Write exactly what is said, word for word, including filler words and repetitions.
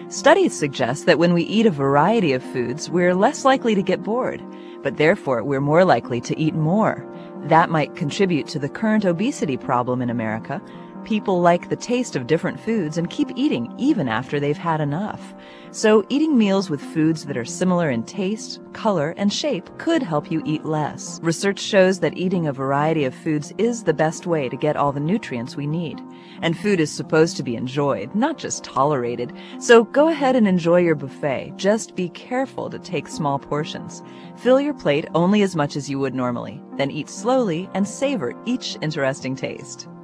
Studies suggest that when we eat a variety of foods, we're less likely to get bored, but therefore we're more likely to eat more. That might contribute to the current obesity problem in America. People like the taste of different foods and keep eating even after they've had enough. So eating meals with foods that are similar in taste, color, and shape could help you eat less. Research shows that eating a variety of foods is the best way to get all the nutrients we need. And food is supposed to be enjoyed, not just tolerated. So go ahead and enjoy your buffet. Just be careful to take small portions. Fill your plate only as much as you would normally. Then eat slowly and savor each interesting taste.